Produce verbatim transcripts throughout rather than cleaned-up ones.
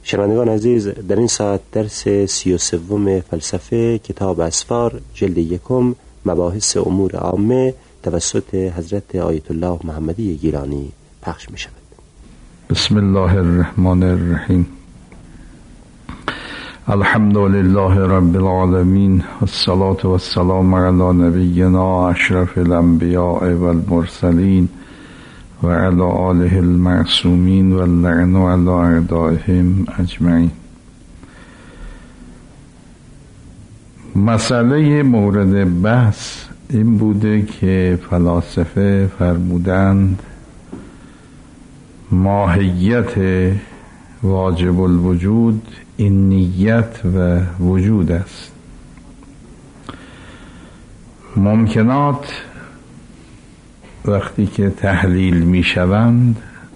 شنوندگان عزیز، در این ساعت درس سی و سوم فلسفه کتاب اسفار جلد یکم مباحث امور عامه توسط حضرت آیت الله محمدی گیلانی پخش می شود. بسم الله الرحمن الرحیم. الحمد لله رب العالمین والصلاة والسلام علی نبینا اشرف الانبیاء والمرسلین و علی آله المعصومین و اللعن علی اعدائهم اجمعین. مسئله مورد بحث این بوده که فلاسفه فرمودند ماهیت واجب الوجود این نیت و وجود است. ممکنات وقتی که تحلیل می شوند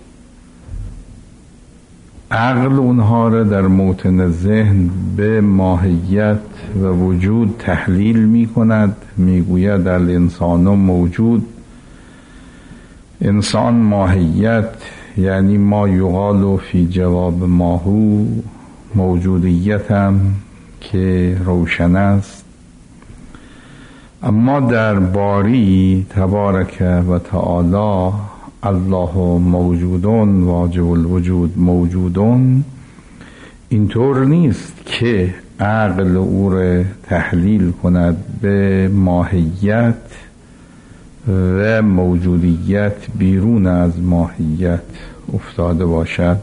عقل اونها را در موطن ذهن به ماهیت و وجود تحلیل می کند، می گوید الانسان موجود. انسان ماهیت یعنی ما یقال فی جواب ماهو موجودیتم که روشن است. اما در باری تبارک و تعالی الله موجودون واجب الوجود موجودون اینطور نیست که عقل او را تحلیل کند به ماهیت و موجودیت بیرون از ماهیت افتاده باشد،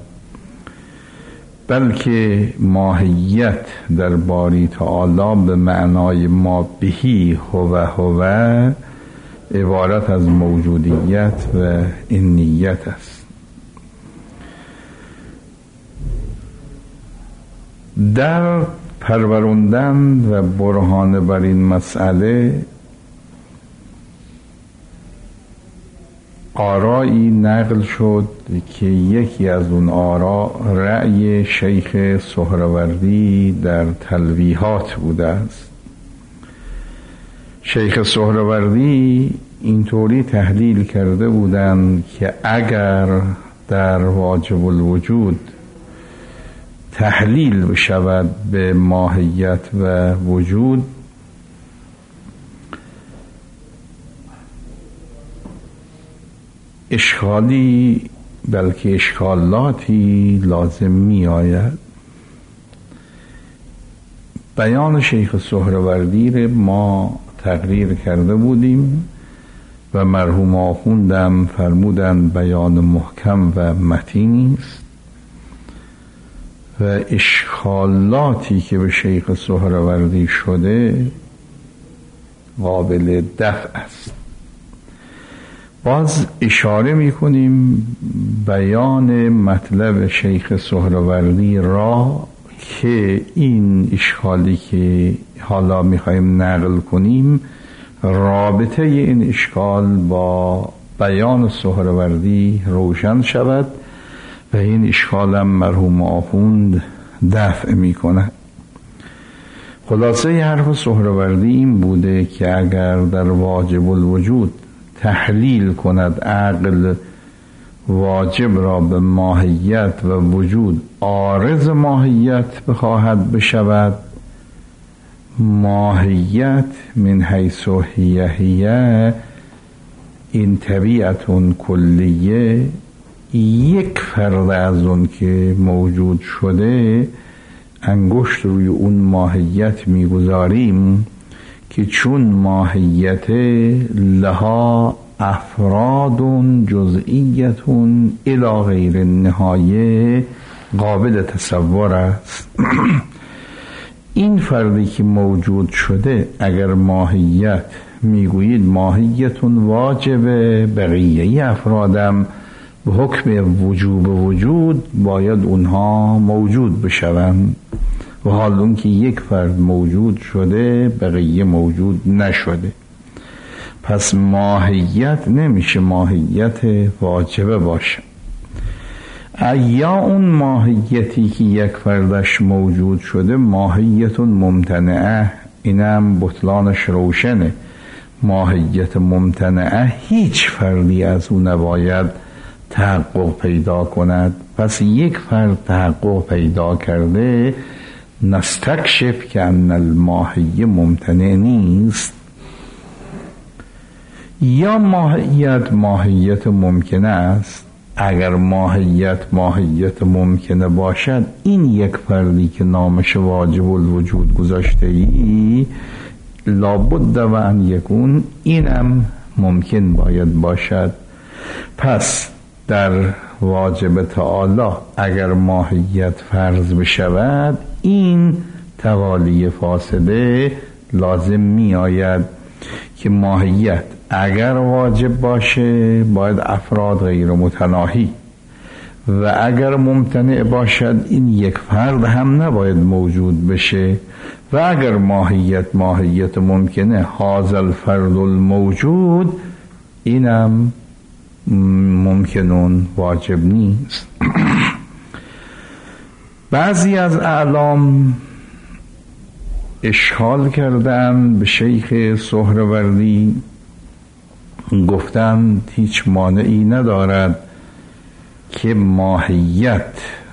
بلکه ماهیت در باری تعالی به معنای ما بهی هو هو عبارت از موجودیت و این نیت است. در پروراندن و برهان بر این مسئله آرایی نقل شد که یکی از اون آرا رأی شیخ سهروردی در تلویحات بوده است. شیخ سهروردی اینطوری تحلیل کرده بودند که اگر در واجب الوجود تحلیل بشود به ماهیت و وجود، اشکالی بلکه اشکالاتی لازم می آید. بیان شیخ سهروردی را ما تقریر کرده بودیم و مرحوم آخوندم فرمودن بیان محکم و متینی است و اشکالاتی که به شیخ سهروردی شده قابل دفع است. باز اشاره می کنیم بیان مطلب شیخ سهروردی را که این اشکالی که حالا می خواهیم نقل کنیم رابطه این اشکال با بیان سهروردی روشن شود و این اشکال هم مرحوم آخوند دفع می کند. خلاصه حرف سهروردی این بوده که اگر در واجب الوجود تحلیل کند عقل واجب را به ماهیت و وجود عارض ماهیت بخواهد بشود، ماهیت من حیث هی هی این طبیعتون کلیه یک فرد از اون که موجود شده انگشت روی اون ماهیت میگذاریم که چون ماهیت لها افراد جزئیتون الی غیر نهایه قابل تصور است. این فردی که موجود شده اگر ماهیت میگویید ماهیتون واجبه، بقیه افرادم به حکم وجوب وجود باید اونها موجود بشوند و حال اون که یک فرد موجود شده بقیه موجود نشده، پس ماهیت نمیشه ماهیت واجبه باشه. یا اون ماهیتی که یک فردش موجود شده ماهیتون ممتنعه، اینم بطلانش روشنه. ماهیت ممتنعه هیچ فردی از اون نباید تحقق پیدا کند. پس یک فرد تحقق پیدا کرده، نستکشف که ان الماهیه ممتنع نیست، یا ماهیت ماهیت ممکنه است. اگر ماهیت ماهیت ممکنه باشد، این یک فردی که نامش واجب الوجود گذاشته ای لابد و ان یکون، اینم ممکن باید باشد. پس در واجب تعالی اگر ماهیت فرض بشود، این توالی فاسده لازم می آید که ماهیت اگر واجب باشه باید افراد غیر متناهی، و اگر ممتنع باشد این یک فرد هم نباید موجود بشه، و اگر ماهیت ماهیت ممکنه، هذا الفرد الموجود، اینم ممکنون واجب نیست. بعضی از اعلام اشکال کردن به شیخ سهروردی، گفتن هیچ مانعی ندارد که ماهیت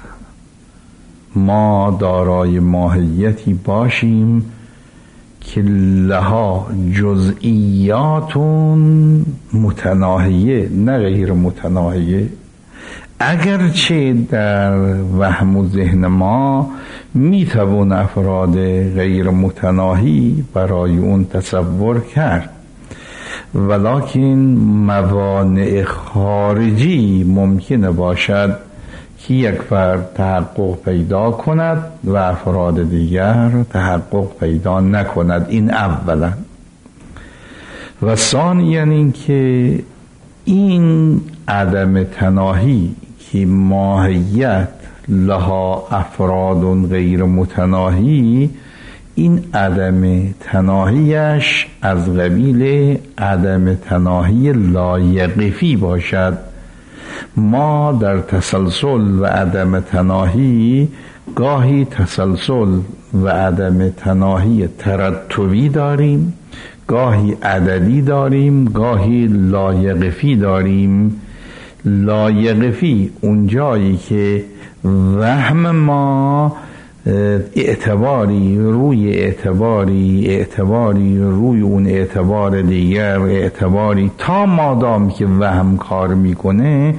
ما دارای ماهیتی باشیم که لها جزئیات متناهیه نه غیر متناهیه، اگرچه در وهم و ذهن ما میتوان افراد غیر متناهی برای اون تصور کرد، ولکن موانع خارجی ممکنه باشد که یک فرد تحقق پیدا کند و افراد دیگر تحقق پیدا نکند. این اولا. و ثانیاً این که این عدم تناهی که ماهیت لها افراد غیر متناهی، این عدم تناهیش از قبیل عدم تناهی لایقفی باشد. ما در تسلسل و عدم تناهی گاهی تسلسل و عدم تناهی ترتبی داریم، گاهی عددی داریم، گاهی لایقفی داریم. لایقفی اونجایی که وهم ما اعتباری روی اعتباری اعتباری روی اون اعتبار دیگر اعتباری، تا مادام که وهم کار میکنه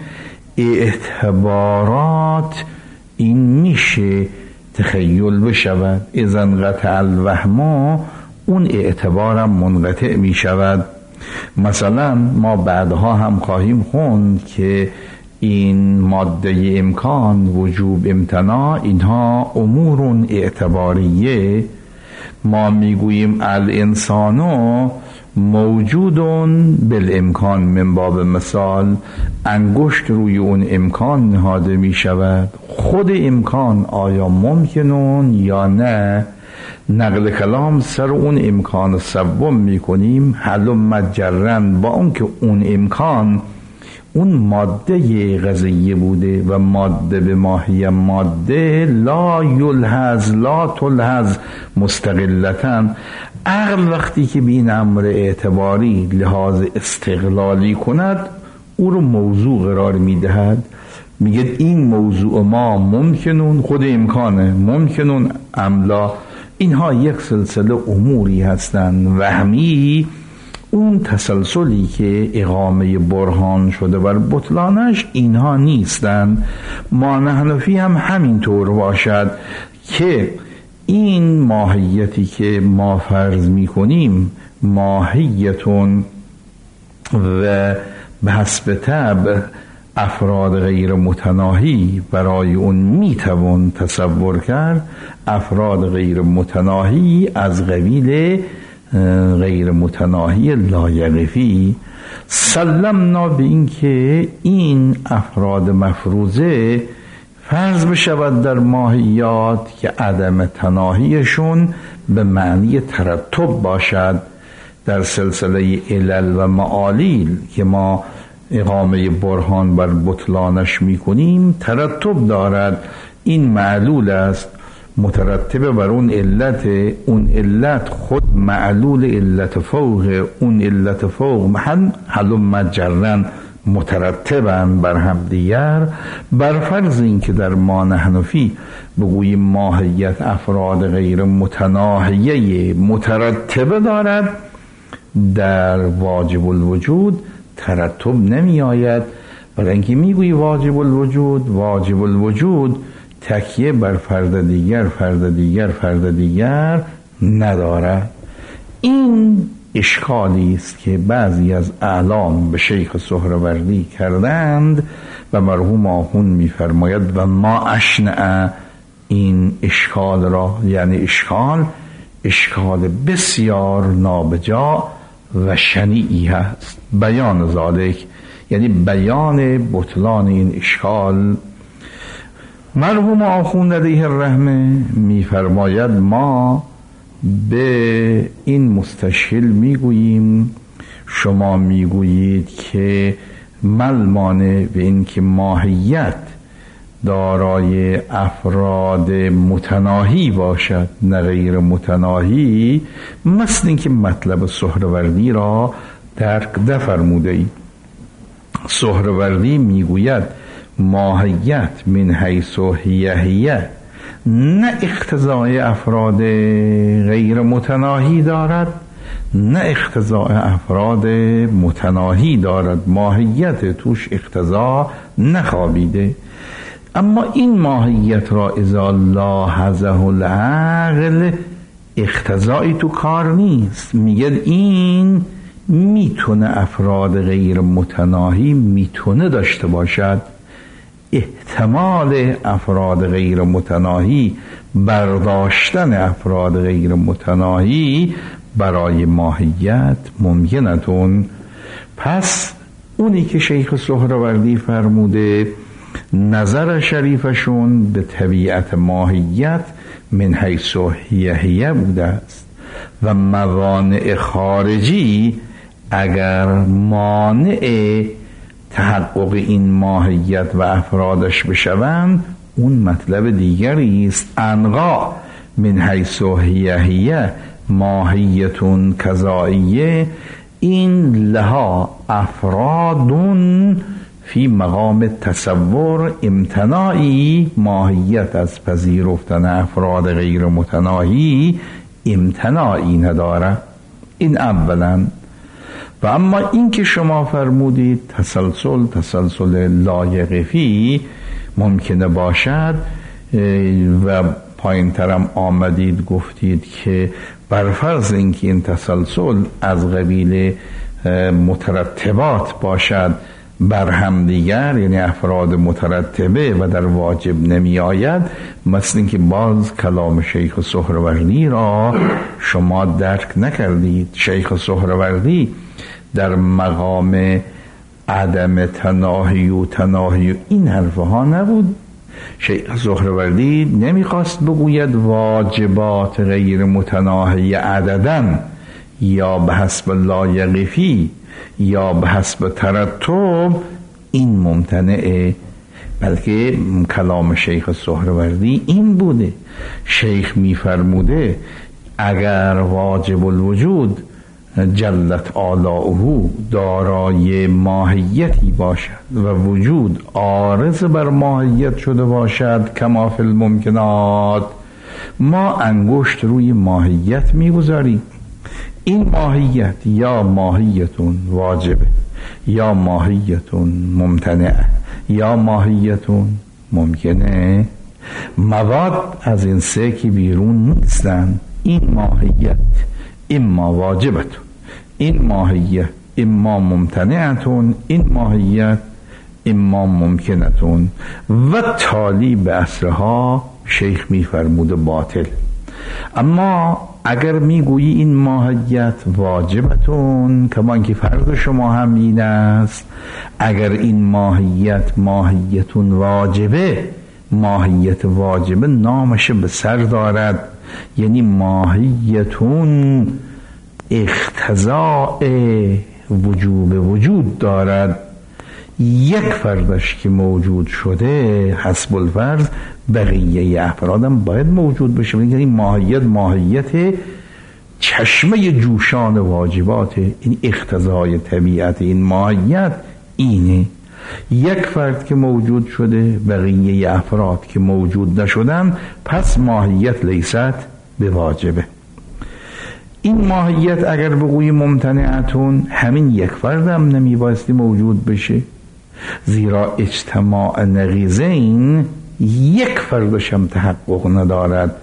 اعتبارات این میشه تخیل بشود، اذن قطع الوهم اون اعتبارم منقطع میشود. مثلا ما بعدها هم خواهیم خوند که این ماده امکان، وجوب، امتناع، اینها امور اعتباریه. ما میگوییم الانسانو موجودون بالامکان، من باب مثال انگشت روی اون امکان نهاده می شود. خود امکان آیا ممکنون یا نه؟ نقل کلام سر اون امکان سوم میکنیم، حلم مجرن، با اون که اون امکان اون ماده قضیه بوده و ماده به ماهی ماده لا یلحظ لا تلحظ مستقلتاً. عقل وقتی که به این امر اعتباری لحاظ استقلالی کند، او رو موضوع قرار میدهد، میگه این موضوع ما ممکنون، خود امکانه، ممکنون املا، اینها یک سلسله اموری هستند وهمی. اون تسلسلی که اقامه برهان شده بر بطلانش اینها نیستند. ما حنفی هم همینطور باشد که این ماهیتی که ما فرض میکنیم ماهیتون و به حسب طبع افراد غیر متناهی برای اون میتوان تصور کرد، افراد غیر متناهی از قبیل غیر متناهی لایقفی. سلمنا به این که این افراد مفروضه فرض بشود در ماهیات که عدم تناهیشون به معنی ترتب باشد. در سلسله علل و معالیل که ما اقامه برهان بر بطلانش میکنیم ترتب دارد. این معلول است مترتب بر اون علت، اون علت خود معلول علت فوق، اون علت فوق محل حلم مجرن مترتبن بر هم دیگر، بر فرض این که در ما نحنفی بگوییم ماهیت افراد غیر متناهیه مترتبه دارد، در واجب الوجود ترتب نمی آید. برای اینکه میگویی واجب الوجود، واجب الوجود تکیه بر فرد دیگر فرد دیگر فرد دیگر ندارد. این اشکالی است که بعضی از اعلام به شیخ سهروردی کردند و مرحوم آخوند می‌فرماید و ما اشنع این اشکال را، یعنی اشکال اشکال بسیار نابجا و شنیعی هست. بیان ذالک یعنی بیان بطلان این اشکال. مرحوم آخوند علیه الرحمه می‌فرماید ما به این مستشکل میگوییم شما میگویید که ملمانه به این که ماهیت دارای افراد متناهی باشد نه غیر متناهی، مثل این که مطلب سهروردی را درک نفرموده ای. سهروردی میگوید ماهیت من حیث هیه هیه نه اقتضای افراد غیر متناهی دارد نه اقتضای افراد متناهی دارد، ماهیت توش اقتضا نخوابیده. اما این ماهیت را اذا لاحظه العقل اقتضایی تو کار نیست. میگه این میتونه افراد غیر متناهی میتونه داشته باشد، احتمال افراد غیر متناهی برداشتن افراد غیر متناهی برای ماهیت ممکنتون. پس اونی که شیخ سهروردی فرموده نظر شریفشون به طبیعت ماهیت من حیث هیه هیه بوده است و موانع خارجی اگر مانع تحقق این ماهیت و افرادش بشوند اون مطلب دیگری است. انقا من حیث هیه هیه ماهیتون کذاییه، این لها افرادون فی مقام تصور امتناعی، ماهیت از پذیرفتن افراد غیر متناهی امتناعی نداره. این اولا. و اما این که شما فرمودید تسلسل تسلسل لایقفی ممکنه باشد و پایین ترم آمدید گفتید که برفرض اینکه این تسلسل از قبیل مترتبات باشد بر هم دیگر، یعنی افراد مترتبه و در واجب نمی آید، مثل اینکه باز کلام شیخ سهروردی را شما درک نکردید. شیخ سهروردی در مقام عدم تناهی و تناهی و این حرفها نبود. شیخ سهروردی نمیخواست بگوید واجبات غیر متناهی عددن یا به حسب لایقفی یا به حسب ترتب این ممتنعه، بلکه کلام شیخ سهروردی این بوده. شیخ میفرموده اگر واجب الوجود جلت آلاؤه دارای ماهیتی باشد و وجود عارض بر ماهیت شده باشد کما فی الممکنات، ما انگشت روی ماهیت میگذاریم. این ماهیت یا ماهیتون واجبه یا ماهیتون ممتنعه یا ماهیتون ممکنه. مواد از این سه که بیرون نیستن. این ماهیت اما واجبتون، این ماهیت اما ممتنعتون، این ماهیت اما ممکنتون و تالی به اصرها شیخ می فرموده باطل. اما اگر میگویی این ماهیت واجبتون، کمان که فرض شما هم این است، اگر این ماهیت ماهیتون واجبه، ماهیت واجبه نامش به سر دارد، یعنی ماهیتون اقتضاء وجوب وجود دارد. یک فردش که موجود شده حسب الفرض بقیه افرادم باید موجود بشه. یعنی ماهیت ماهیت چشمه جوشان واجبات، این اقتضای طبیعت این ماهیت اینه. یک فرد که موجود شده، بقیه افراد که موجود نشدن، پس ماهیت لیست به واجبه. این ماهیت اگر بگویی ممتنعتون، همین یک فرد هم نمیبایستی موجود بشه، زیرا اجتماع نقیضین یک فردش هم تحقق ندارد،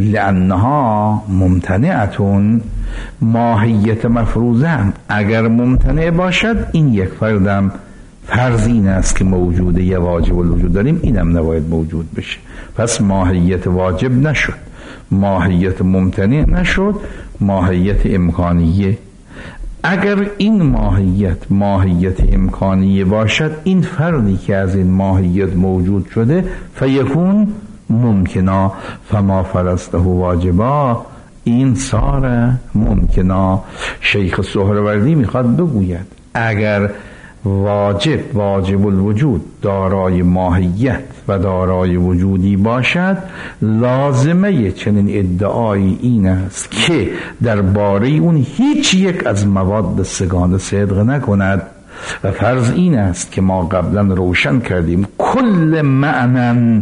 لانها ممتنعتون. ماهیت مفروضه هم اگر ممتنع باشد، این یک فردم فرض این است که موجوده، یه واجب الوجود داریم، اینم نباید موجود بشه. پس ماهیت واجب نشد، ماهیت ممتنع نشد، ماهیت امکانیه. اگر این ماهیت ماهیت امکانیه باشد، این فردی که از این ماهیت موجود شده فیکون ممکنا، فما فرضته واجبا، این سار ممکنا. شیخ سهروردی میخواد بگوید اگر واجب واجب الوجود دارای ماهیت و دارای وجودی باشد، لازمه چنین ادعای این است که درباره اون هیچ یک از مواد سگانه صدق نکند. و فرض این است که ما قبلا روشن کردیم کل معنی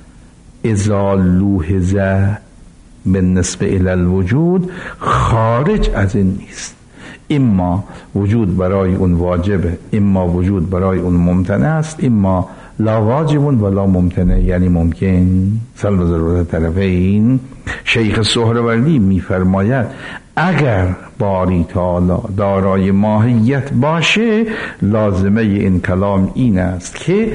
اذا لوحظ بالنسبه الی الوجود خارج از این نیست. اما وجود برای اون واجبه، اما وجود برای اون ممتنع است، اما لا واجب ولا ممتنع، یعنی ممکن سلب ضرورت طرفین. شیخ سهروردی میفرماید اگر باری تعالی دارای ماهیت باشه، لازمه این کلام این است که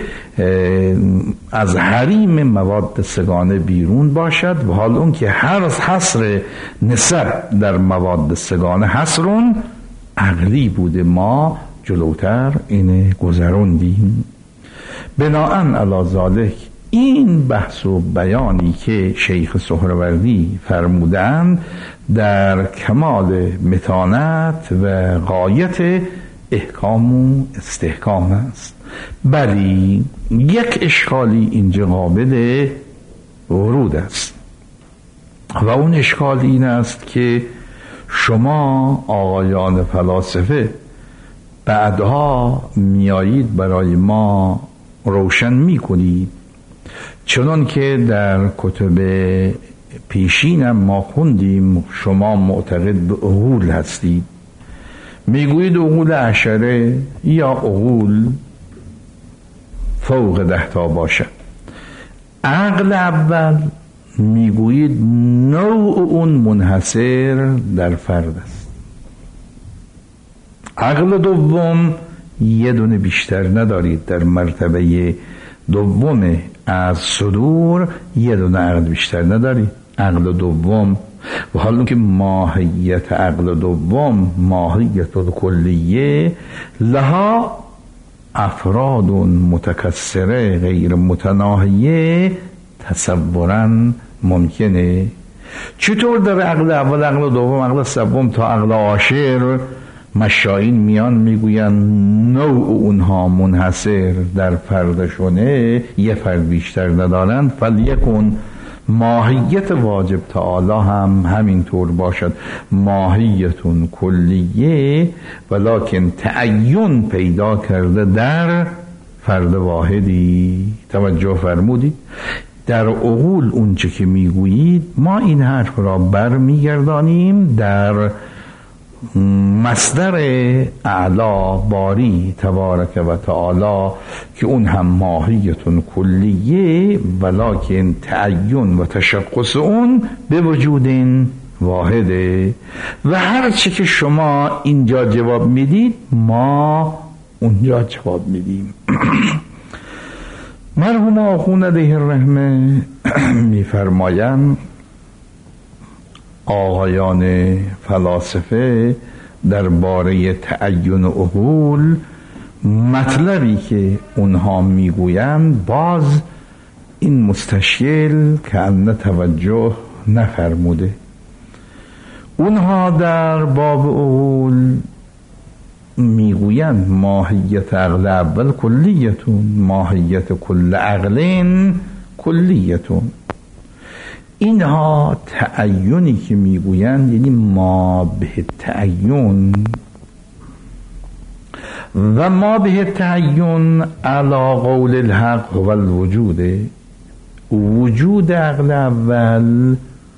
از حریم مواد سگانه بیرون باشد، و حال اون که هر حصر نسب در مواد سگانه حصرون عقلی بوده، ما جلوتر اینه گذروندیم. بناءً علی ذالک این بحث و بیانی که شیخ سهروردی فرمودند در کمال متانت و غایت احکام و استحکام است. بلی یک اشکالی اینجا قابل ورود است، و اون اشکال این است که شما آقایان فلاسفه بعدها میایید برای ما روشن میکنید، چنان که در کتب پیشینم ما خوندیم شما معتقد به عقول هستید. میگویید عقول عشره یا عقول فوق ده تا باشد. عقل اول میگویید نوع اون منحصر در فرد است. عقل دوم یه دونه بیشتر ندارید، در مرتبه دوم از صدور یه دونه عقل بیشتر ندارید، عقل دوم. و حالا که ماهیت عقل دوم ماهیت کلیه لها افراد متکثره غیر متناهیه تصورا ممکنه. چطور در عقل اول، عقل دوم، عقل سوم تا عقل عاشر مشایین میان میگوین نوع اونها منحصر در فردشونه، یه فرد بیشتر ندارند، فلیکن ماهیت واجب تعالی هم همینطور باشد، ماهیتون کلیه ولکن تعین پیدا کرده در فرد واحدی. توجه فرمودید؟ در عقول اونچه که میگویید ما این حرف را بر میگردانیم در مصدر اعلا باری تبارک و تعالی که اون هم ماهیتون کلیه ولکن تعین و تشخص اون به وجود واحده. و هر چی که شما اینجا جواب میدید ما اونجا جواب میدیم. مرحوم آخوند علیه الرحمه میفرمایند آقایان فلاسفه درباره تعین عقول مطلبی که اونها میگویند باز این مستشکل که ان توجه نفرموده. اونها در باب عقول میگویند ماهیت عقل اول کلیتون، ماهیت کل عقلین کلیتون. اینها تعینی که میگویند یعنی ما به تعین و ما به تعین علی قول الحق هو الوجود. وجود عقل اول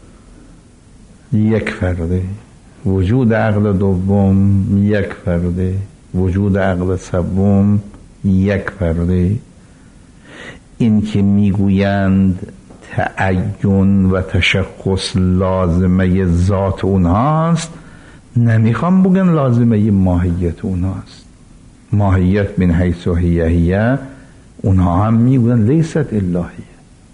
یک فرده، وجود عقل دوم یک فرده، وجود عقل سوم یک فرده. این که میگویند تعین و تشخص لازمه ذات اونهاست، نمیخوام بگن لازمه ماهیت اونهاست. ماهیت من حیث هی هی اونها هم میگویند لیست الهیه.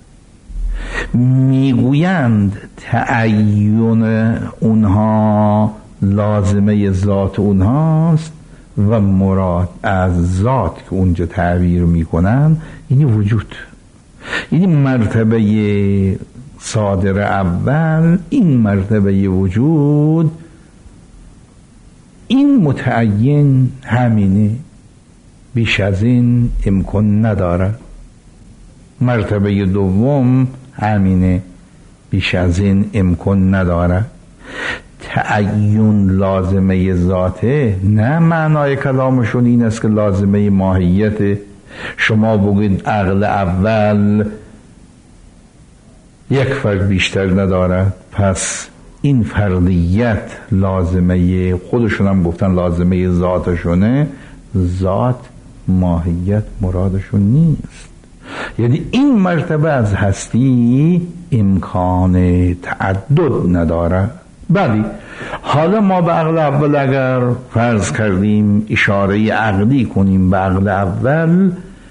میگویند تعین اونها لازمه ذات اونهاست و مراد از ذات که اونجا تعبیر میکنن یعنی وجود. یعنی مرتبه صادر اول، این مرتبه وجود، این متعین همینه، بیش از این امکان نداره. مرتبه دوم همینه، بیش از این امکان نداره. تعین لازمه ذاته، نه معنای کلامشون این است که لازمه ماهیت. شما بگید عقل اول یک فرد بیشتر نداره، پس این فردیت لازمه خودشون هم گفتن لازمه ذاتشونه، ذات ماهیت مرادشون نیست. یعنی این مرتبه از هستی امکان تعدد نداره. بلی حالا ما به عقل اول اگر فرض کردیم اشاره عقلی کنیم به عقل اول،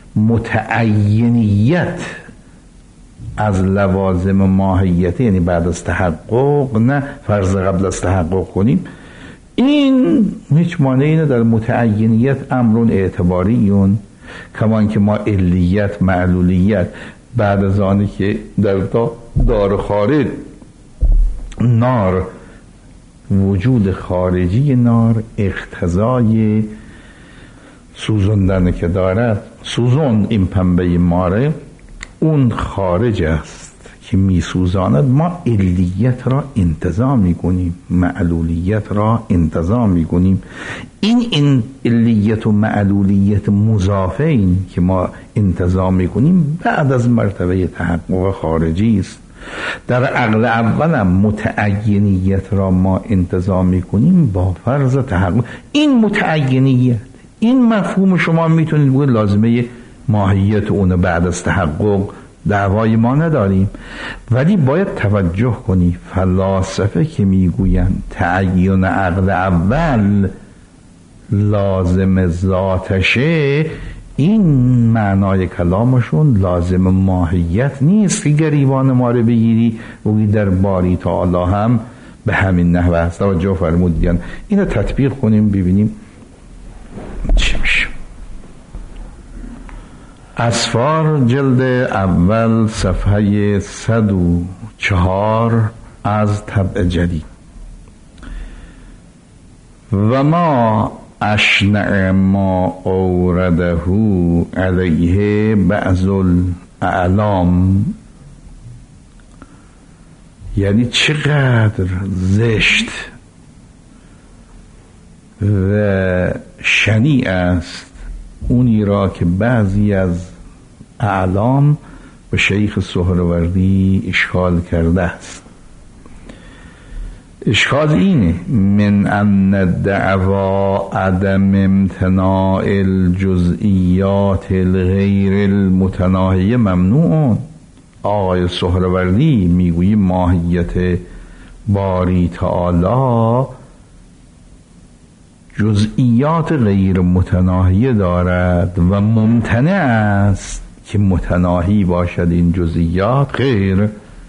متعینیت از لوازم ماهیت، یعنی بعد از تحقق، نه فرض قبل از تحقق کنیم، این هیچ مانعی نداره. متعینیت امرون اعتباریون، کمان که ما علیت معلولیت بعد از آنی که در دار خارج نار، وجود خارجی نار اقتضای سوزندن که دارد، سوزن این پنبه ماره اون خارج است که می سوزاند، ما علیت را انتزاع می کنیم، معلولیت را انتزاع می کنیم. این این علیت و معلولیت مضافین که ما انتزاع می کنیم بعد از مرتبه تحقق خارجی است. در عقل اولم متعینیت را ما انتزاع می کنیم با فرض تحقق. این متعینیت، این مفهوم شما میتونید بگید لازمه ماهیت اون بعد از تحقق، دعوای ما نداریم. ولی باید توجه کنی فلاسفه که میگویند تعین عقل اول لازم ذاتشه، این معنای کلامشون لازم ماهیت نیست که گریبان ما رو بگیری و در باری تعالی هم به همین نحوه است. توجه فرمودید. اینو تطبیق کنیم ببینیم چی میشه. اسفار جلد اول صفحه صد و چهار از طبع جدید. و ما اشنع ما اورده علیه بعض الاعلام، یعنی چقدر زشت و شنیع است اونی را که بعضی از اعلام به شیخ سهروردی اشکال کرده است. اشکال اینه: من ان دعوا عدم امتناع الجزئیات الغیر المتناهیه ممنوع. آقای سهروردی میگویی ماهیت باری تعالی جزئیات غیر متناهیه دارد و ممتنع است که متناهی باشد این جزئیات. غیر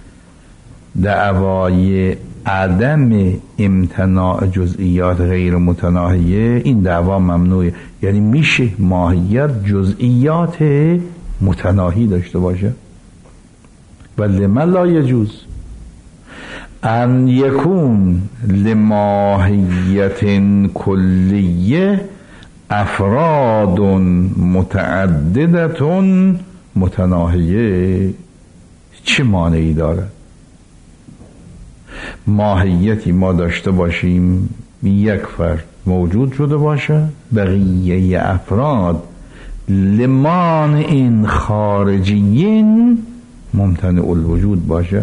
دعوای عدم امتناع جزئیات غیر متناهیه، این دعوا ممنوعه. یعنی میشه ماهیت جزئیات متناهی داشته باشه. ولی ما لا یجوز ان یکون لماهیت کلیه افراد متعددت متناهیه. چه مانعی داره ماهیتی ما داشته باشیم یک فرد موجود شده باشه، بقیه افراد لمان این خارجیین ممتنع الوجود باشه.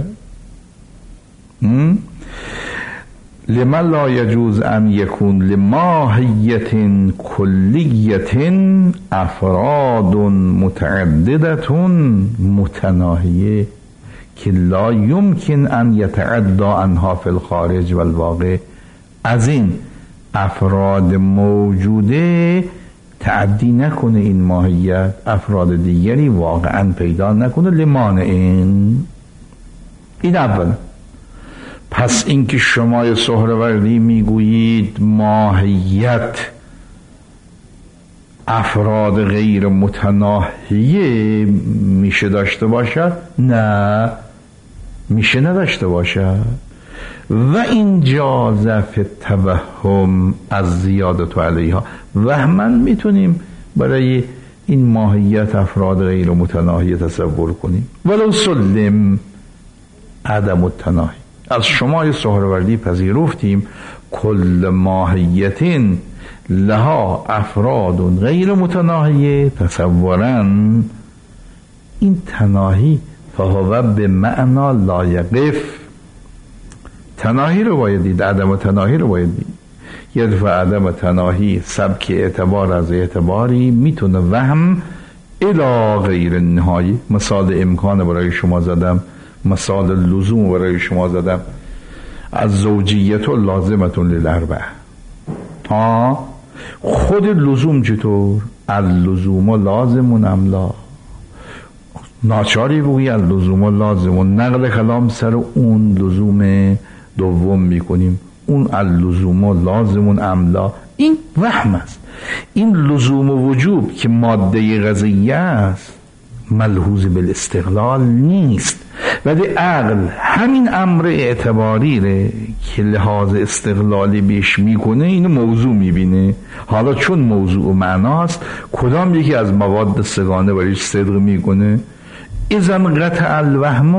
لما لا يجوز ان يكون لماهیت کلیت افراد متعددة متناهیه که لا يمكن ان يتعدى عنها في الخارج والواقع. از این افراد موجوده تعدی نکنه این ماهیت، افراد دیگری واقعا پیدا نکنه لمانع این. این اول. پس اینکه شما سهروردی میگویید ماهیت افراد غیر متناهیه میشه داشته باشد، نه میشه نداشته باشد. و این جازف توهم از زیادت علیها، وهما میتونیم برای این ماهیت افراد غیر متناهی تصور کنیم. ولو سلم عدم التناهی، از شما سهروردی پذیرفتیم کل ماهیت لها افراد غیر متناهی تصورا، این تناهی فهو به معنا لا یقف، تناهی رو باید دید، عدم تناهی رو باید دید. یه دفعه عدم تناهی سبک اعتبار از اعتباری میتونه وهم الی غیر نهایی. مثال امکان برای شما زدم، مثال لزوم برای شما زدم، از زوجیت و لازمت للاربعه. ها خود لزوم چطور؟ اللزوم و لازم ام لا، ناچاری بگویی اللزوم و لازم و نقل کلام سر اون لزوم دوم میکنیم، اون اللزوم و لازم ام لا، این وهم است. این لزوم و وجوب که ماده قضیه است ملحوظ بالاستقلال نیست، ولی عقل همین امر اعتباری ره که لحاظ استقلالی بیش میکنه اینو موضوع میبینه. حالا چون موضوع و معناست، کدام یکی از مواد سگانه برایش صدق میکنه؟ اذن قطع الوهم،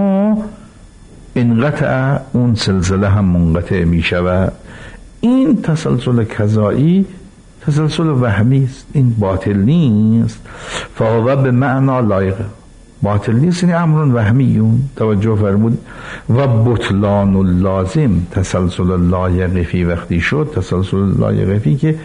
این قطع اون سلسله هم منقطع میشود. این تسلسل کذایی تسلسل وهمی است، این باطل نیست. فهو به معنا لایق، باطل نیست، این امر وهمیون. توجه فرمود. و بطلان اللازم تسلسل لایقفی وقتی شد، تسلسل لایقفی که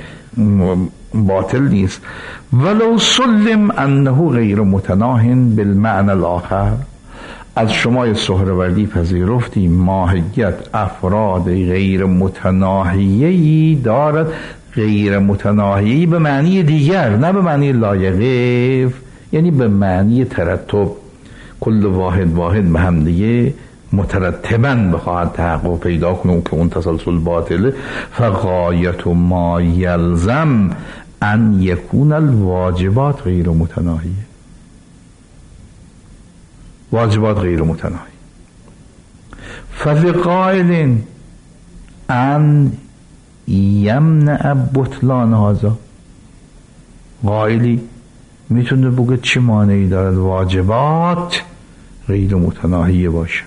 باطل نیست. ولو سلم انه غیر متناه بالمعنى الاخر، از شما سهروردی پذیرفتیم ماهیت افراد غیر متناهیه‌ای دارد، غیر متناهیه‌ای به معنی دیگر، نه به معنی لایقف، یعنی به معنی ترتب. کل واحد واحد به هم دیگه مترتباً بخواهد تحقق پیدا کنه که اون تسلسل باطله. فغایت ما یلزم ان یکون الواجبات غیر متناهیه، واجبات غیر متناهی. فلقائل ان یمنع بطلان هذا، قائلی میتونه بگه چه مانعی دارد واجبات غیر متناهی باشه؟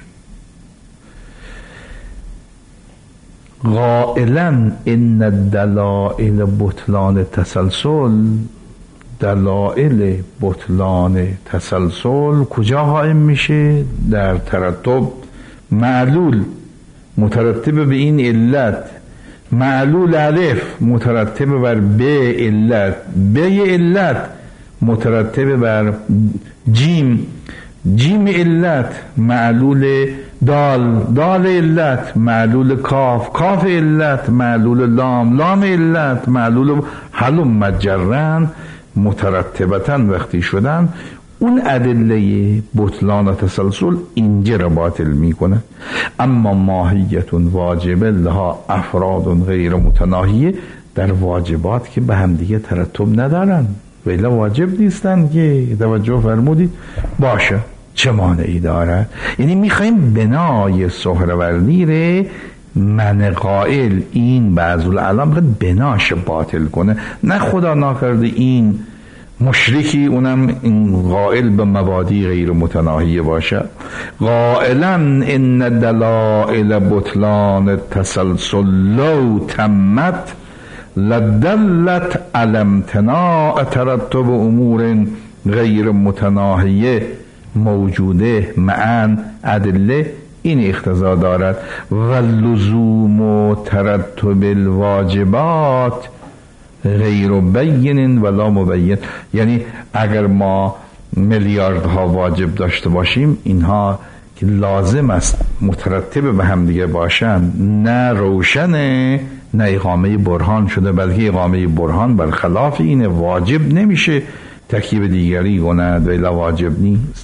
قائلا ان دلائل بطلان تسلسل، دلائل بطلان تسلسل کجا قائم میشه؟ در ترتب. معلول مترتب به این علت، معلول الف مترتب بر ب علت، ب علت مترتب بر جیم، جیم علت معلول دال، دال علت معلول کاف، کاف علت معلول لام، لام علت معلول حلم مجرن. مترتبتاً وقتی شدن اون ادله بطلان و تسلسل اینجا را باطل میکنه. اما ماهیت واجبه لها افراد غیر متناهیه، در واجبات که به هم دیگه ترتب ندارن ولی واجب نیستن که. توجه فرمودید؟ باشه، چه مانعی داره؟ یعنی میخوایم بنای سهروردی ره من قائل این بعض العلام بناش باطل کنه، نه خدا ناکرده این مشرکی اونم این قائل به مبادی غیر متناهیه باشد، قائلا ان دلائل بطلان التسلسل لو تمت لدلت على امتناع ترتب امور غیر متناهیه موجوده معا ادله این اقتضا دارد و لزوم و ترتب الواجبات غیر بین ولا مبین. یعنی اگر ما میلیاردها واجب داشته باشیم اینها که لازم است مترتب به هم دیگه باشند نه روشنه نه اقامه برهان شده، بلکه اقامه برهان برخلاف این واجب نمیشه ترکیب دیگری کند و الا واجب نیست.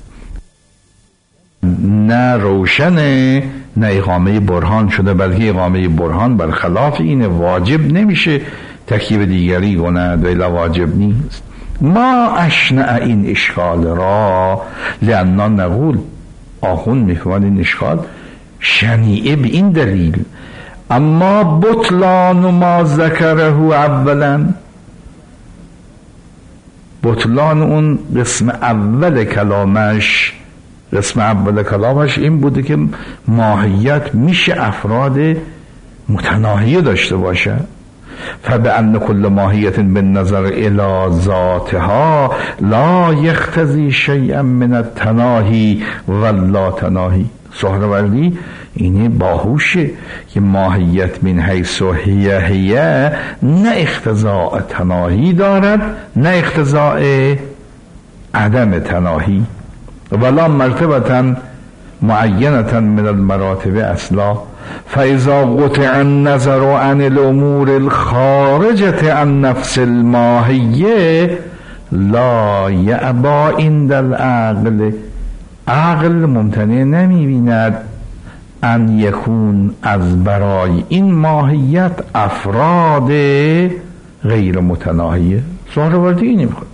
نه روشنه نه اقامه برهان شده، بلکه اقامه برهان برخلاف این واجب نمیشه ترکیب دیگری کند و الا واجب نیست. ما اشنع این اشکال را لأننا نقول آخون میفهمد این اشکال شنیعه به این دلیل اما بطلان ما ذکره اولا، بطلان اون قسم اول کلامش قسم اول کلامش این بوده که ماهیت میشه افراد متناهیه داشته باشه، فبأن كل ماهیت بالنظر الى ذاتها لا یختزی شیئا من التناهی ولا تناهی. سهروردی اینه باهوشه که ماهیت من حیث هی هی نه اختزاء تناهی دارد نه اختزاء عدم تناهی، ولا مرتبة معینة من المراتب اصلا. فاذا قطع النظر عن الامور الخارجة عن نفس الماهیه لا یعبا عند العقل، عقل ممتنع نمی بیند ان یکون از برای این ماهیت افراد غیر متناهیه. سهروردی اینی میخواد.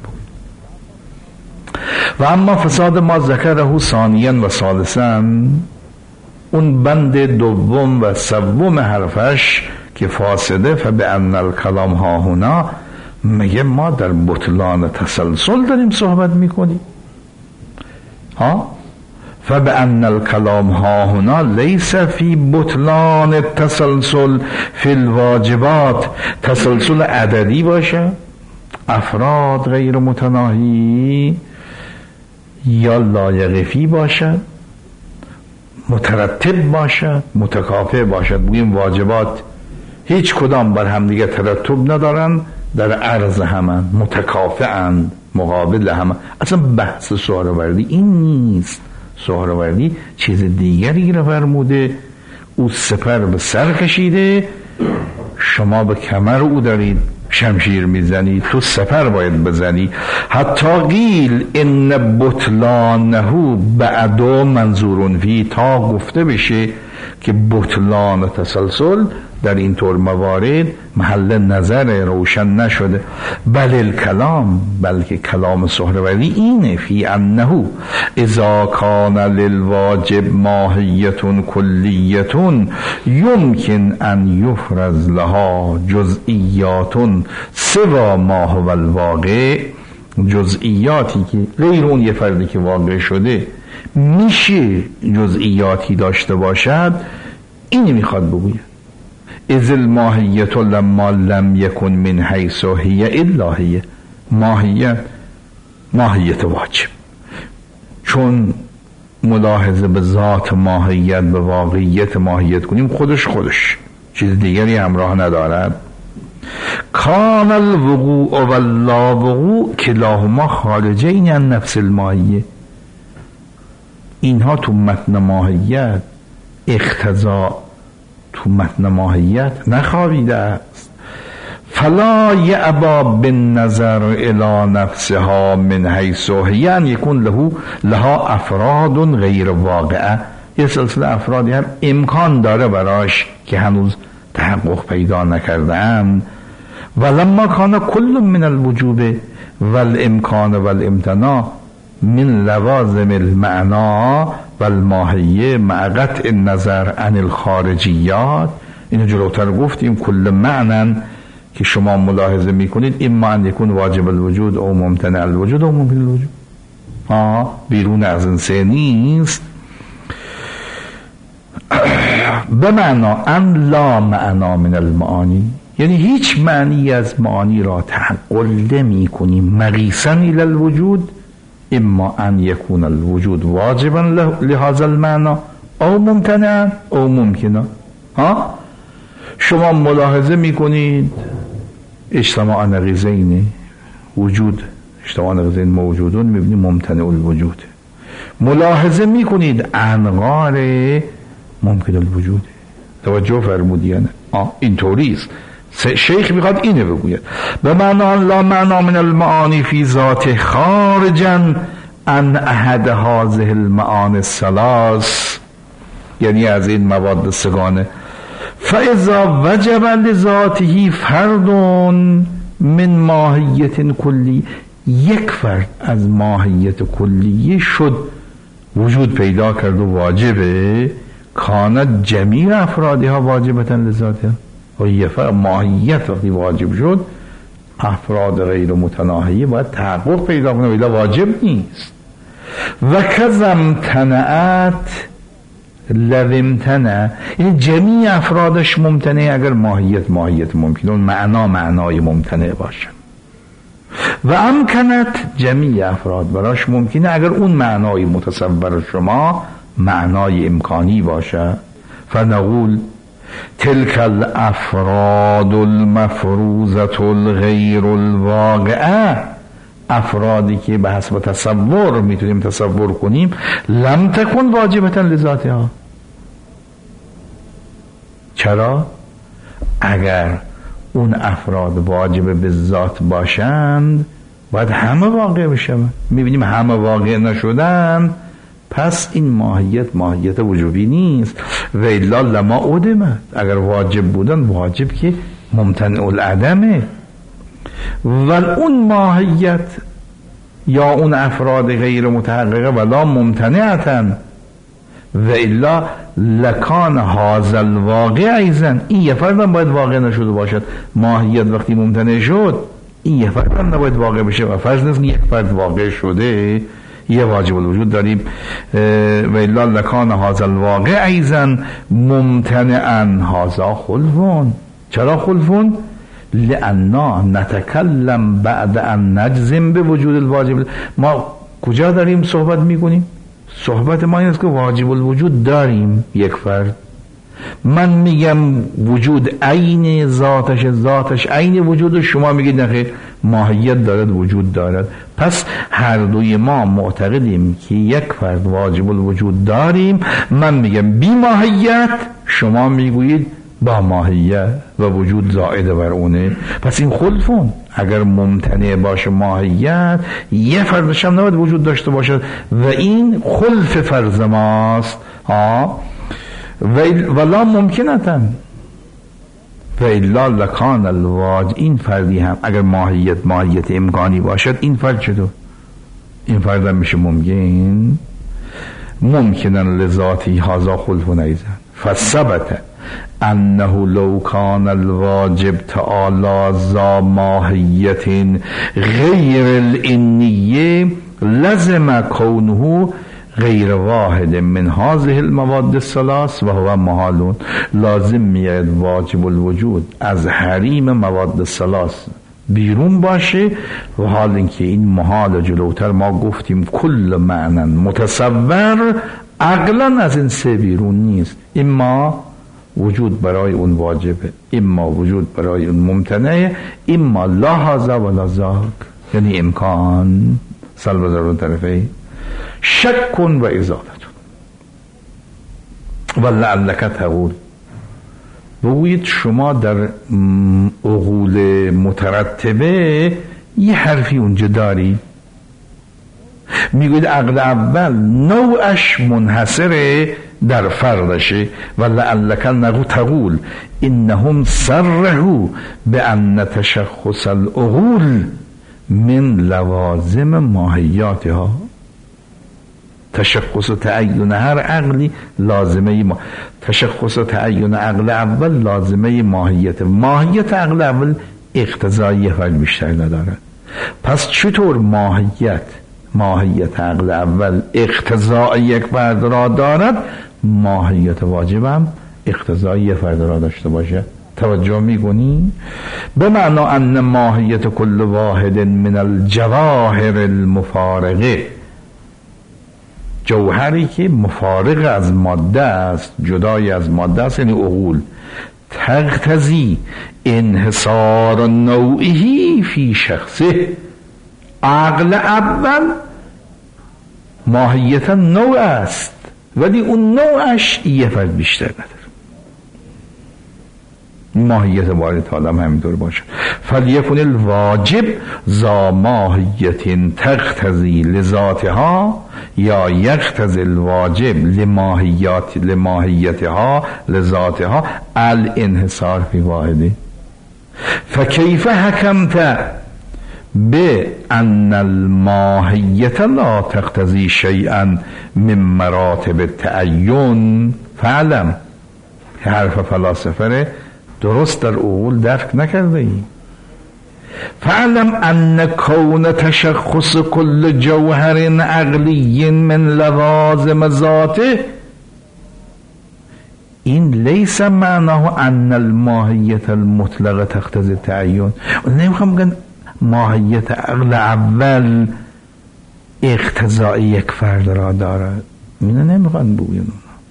و اما فساد ما ذکره ثانیا و ثالثا، اون بند دوم و سوم حرفش که فاسده، فبأن الکلام ها هنا میگه ما در بطلان تسلسل داریم صحبت میکنیم ها. فبأن الکلام ها هنا لیس فی بطلان التسلسل فی الواجبات، تسلسل عددی باشه افراد غیر متناهی یا لایقفی باشد، مترتب باشد، متکافئ باشد. بگیم واجبات هیچ کدام بر هم دیگه ترتب ندارن، در عرض همن، متکافئند، مقابل همن. اصلا بحث سهروردی این نیست. سهروردی چیز دیگری رو فرموده، او سپر به سر کشیده، شما به کمر او دارید شمشیر میزنی، تو سپر باید بزنی. حتی قیل ان بطلانه بعدو منظورون فی، تا گفته بشه که بطلان تسلسل در این طور موارد محل نظر روشن نشده. بل الکلام، بلکه کلام سهروردی اینه فی انه اذا کان للواجب ماهیت کلیت یمکن ان یفرض لها جزئیات سوا ما هو الواقع، جزئیاتی که غیر اون یه فردی که واقع شده میشه جزئیاتی داشته باشد. اینی میخواد بگوید اذ الماهیت لما لم یکن من حیث هی الا هی، ماهیت ماهیت واجب چون ملاحظه به ذات ماهیت به واقعیت ماهیت کنیم خودش خودش چیز دیگری همراه ندارد. کان الوقوع و لا وقوع کلاهما خارجین عن نفس الماهیه، اینها تو متن ماهیت اقتضا تو متن ماهیت نخوابیده است. فلا یعبا بالنظر الى نفسها من حیث هی ان یکون له لها افراد غیر واقعه، یه سلسله افرادی هم امکان داره براش که هنوز تحقق پیدا نکردن. ولما کان کل من الوجوب والامکان والامتناع من لوازم المعنا والماهیه مع قطع النظر عن الخارجیات، اینو جلوتر گفتیم. کل معنی که شما ملاحظه میکنید اما ان یکون واجب الوجود او ممتنع الوجود او ممکن الوجود. آه بیرون از این سه نیست. به معنا ان لا معنا من المعانی، یعنی هیچ معنی از معانی را تحقل نمی کنیم مقیسا الى الوجود، اما ان یکون الوجود واجبا لهذا المعنى او ممتنع او ممکنه. ها شما ملاحظه میکنید اجتماع نقیضین وجود، اجتماع نقیضین موجودون، میبینید ممتنع الوجود. ملاحظه میکنید انقار ممکن الوجود. توجه فرمودید؟ آه اینطوری است. شیخ میخواد اینه بگوید به معنا لا معنا من المعانی فی ذات خارجا ان احد هذه المعانی الثلاث، یعنی از این مواد سگانه. فاذا وجب لذاته فرد من ماهیت کلی، یک فرد از ماهیت کلیه شد وجود پیدا کرد و واجبه، کانت جمیع افرادها واجبتا لذاتها. و یه فرد ماهیت وقتی واجب شد افراد غیر متناهیه باید تحقق پیدا کنه، ولی واجب نیست. و کزم تنعت لومتنع، یعنی جمیع افرادش ممتنع اگر ماهیت ماهیت ممکنه، معنا معنای ممتنع باشه. و امکنت جمیع افراد براش ممکنه اگر اون معنای متصور شما معنای امکانی باشه. فنقول تلك الافراد المفروضه الغیر الواقعه، افرادی که به حسب تصور میتونیم تصور کنیم، لم تکن واجبتا لذاتها. چرا؟ اگر اون افراد واجب به ذات باشند باید همه واقع بشن. میبینیم همه واقع نشدن، پس این ماهیت ماهیت وجوبی نیست. و الا لما ادمه، اگر واجب بودن واجب که ممتنع العدمه. و اون ماهیت یا اون افراد غیر متحققه ولا ممتنعتن، و الا لکان هذا الواقع ایزن، این یه فرد هم باید واقع نشده باشد. ماهیت وقتی ممتنع شد این یه فرد هم نباید واقع بشه، و فرض نیست یک فرد واقع شده یه واجب الوجود داریم. و الا لکان هذا الواقع ایزن ممتنعا هذا خلفون. چرا خلفون؟ لأننا نتکلم بعد ان نجزم به وجود الواجب. ما کجا داریم صحبت میکنیم؟ صحبت ما این است که واجب الوجود داریم یک فرد. من میگم وجود عین ذاتش، ذاتش عین وجود، شما میگید نخیر ماهیت دارد وجود دارد. پس هر دوی ما معتقدیم که یک فرد واجب الوجود داریم. من میگم بی ماهیت، شما میگویید با ماهیت و وجود زائد بر اونه. پس این خلفون. اگر ممتنع باشه ماهیت، یه فردش هم نباید وجود داشته باشد و این خلف فرض ماست. ها ولا ممکنتن و الا لکان الواجب، این فردی هم اگر ماهیت ماهیت امکانی باشد، این فرد چطور؟ این فرد هم میشه ممکن ممکنن لذاتی هذا خلف نیزن. فثبت انه لو کان الواجب تعالی ذا ماهیت غیر الانیه لزم کونه غیر واحد من هذه المواد الثلاث و هو محال. لازم میاد واجب الوجود از حریم مواد الثلاث بیرون باشه، و حال اینکه این محال جلوتر ما گفتیم کل معنی متصور عقلا از این سه بیرون نیست. اما وجود برای اون واجبه، اما وجود برای اون ممتنعه، اما لا هذا ولا ذاک، یعنی امکان سلب ضرور طرفی شک کن و ازالتون. و لعلک تقول، بگویید شما در عقول مترتبه یه حرفی اونجا داری، میگوید عقل اول نوعش منحصره در فردشه. و لعلک نقول تقول انهم صرحوا بان تشخص العقول من لوازم ماهیاتها. تشخص و تعین هر عقلی لازمه ما، تشخص و تعین عقل اول لازمه ماهیت. ماهیت عقل اول اقتضای یه فرد بیشتر ندارد. پس چطور ماهیت ماهیت عقل اول اقتضای یک فرد را دارد، ماهیت واجب هم اقتضای یک فرد را داشته باشه؟ توجه میکنی؟ به معنا ان ماهیت کل واحد من الجواهر المفارقه، جوهری که مفارق از ماده است، جدای از ماده است، یعنی عقول، تقتضی انحصار نوعی فی شخصه. عقل اول ماهیت نوع است ولی اون نوعش یه فرد بیشتر نداره. ماهیت وارد عالم همینطور باشه. فلیکن الواجب ذا ماهیت تقتضی لذاتها یا یقتضی الواجب لماهیات لماهیتها لذاتها الانحصار فی واحده. فکیف حکمت بأن الماهیت لا تقتضی شیئا من مراتب التعین؟ فعلم، حرف فلاسفه درست در عقول درک نکرده ای. فعلم ان کون تشخص کل جوهر عقلی من لوازم ذاته، این لیس معناه ان الماهیت المطلقه تقتضی تعین. نمیخوام بگن ماهیت عقل اول اقتضای یک فرد را دارد، اینو نمیخوان بگن.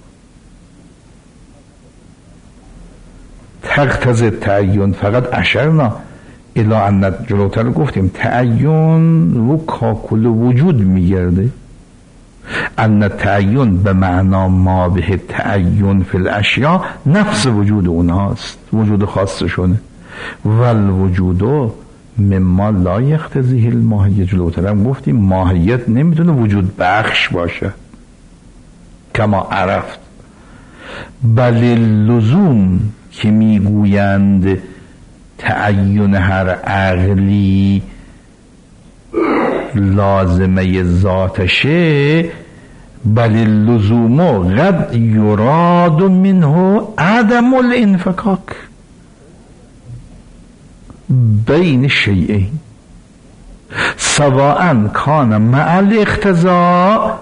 تقتضی تعین فقط اشرنا الی ان، جلوتر گفتیم تعین رو کاکل وجود میگرده. ان تعین به معنا ما به تعین فی الاشیاء نفس وجود اونهاست، وجود خاصشونه. والوجود مما لا یقتضیه الماهیت، جلوتر هم گفتیم ماهیت نمیتونه وجود بخش باشه کما عرفت. بل اللزوم که میگویند تعین هر عقلی لازمه ذاتشه، بل اللزوم قد یراد منه عدم الانفکاک بین شیئین سواء کان مع الاقتضاء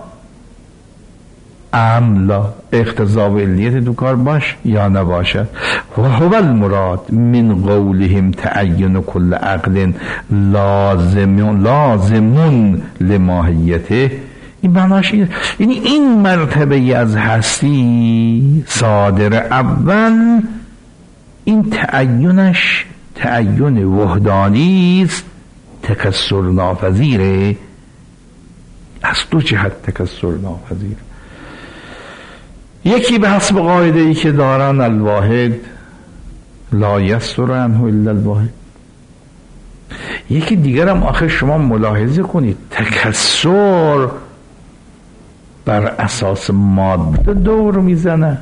ام لا، اقتضا و علیت دو کار باش یا نباشد. و هو المراد من قولهم تعین کل عقل لازم لازمون لماهیته، این معناش اینه، یعنی این مرتبه از هستی صادر اول، این تعینش تعین وحدانی است، تکسر ناپذیره. از دو جهت تکسر ناپذیره. یکی به حسب قاعده ای که دارن الواحد لا یستر عنه الا الواحد. یکی دیگر هم آخر شما ملاحظه کنید تکسر بر اساس ماده دور میزنه.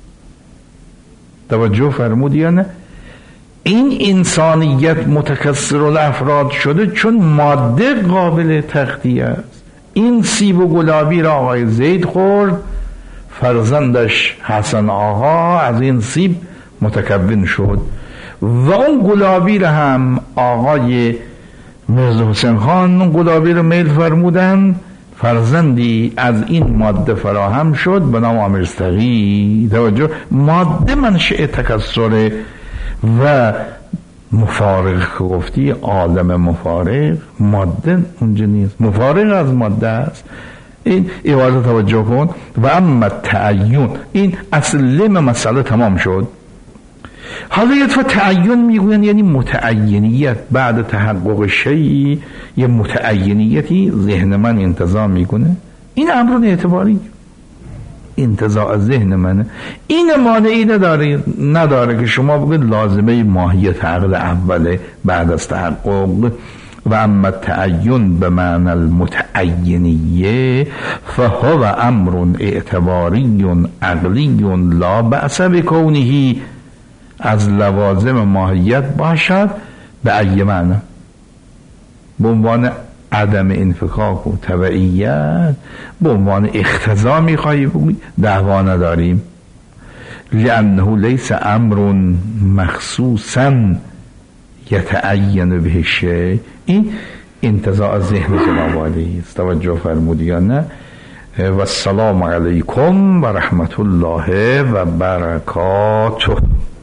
توجه فرمودی یا نه؟ این انسانیت متکثر الافراد شده چون ماده قابل تخطیه است. این سیب و گلابی را آقای زید خورد، فرزندش حسن آقا از این سیب متکون شد و اون گلابی را هم آقای میرزا حسین خان اون گلابی را میل فرمودن، فرزندی از این ماده فراهم شد به نام امیرستقی. توجه، ماده منشأ تکثر و مفارق که گفتی، عالم مفارق، ماده اونجا نیست، مفارق از ماده است. این عبارت توجه کن. و اما تعین، این اصل مسئله تمام شد. حالا یه دفعه تعین میگوین یعنی متعینیت، بعد تحقق شیء یه متعینیتی ذهن من انتزاع میکنه. این امر اعتباری انتزاع ذهن منه، این مانعی نداره نداره که شما بگید لازمه ماهیت عقل اوله بعد از تحقق. و اما تعین به معنی المتعینیه فهو امر اعتباری عقلی لا بأس بکونه از لوازم ماهیت باشد. به ای معنی؟ به عنوان عدم انفکاک و تبعیت، به عنوان اختزا میخواهی بگوی، دعوا نداریم. لانه لیس امر مخصوصا یتعین به شیء. این انتزاع ذهن جناب عالی است، توجه فرمودی یا نه؟ و السلام علیکم و رحمت الله و برکاته.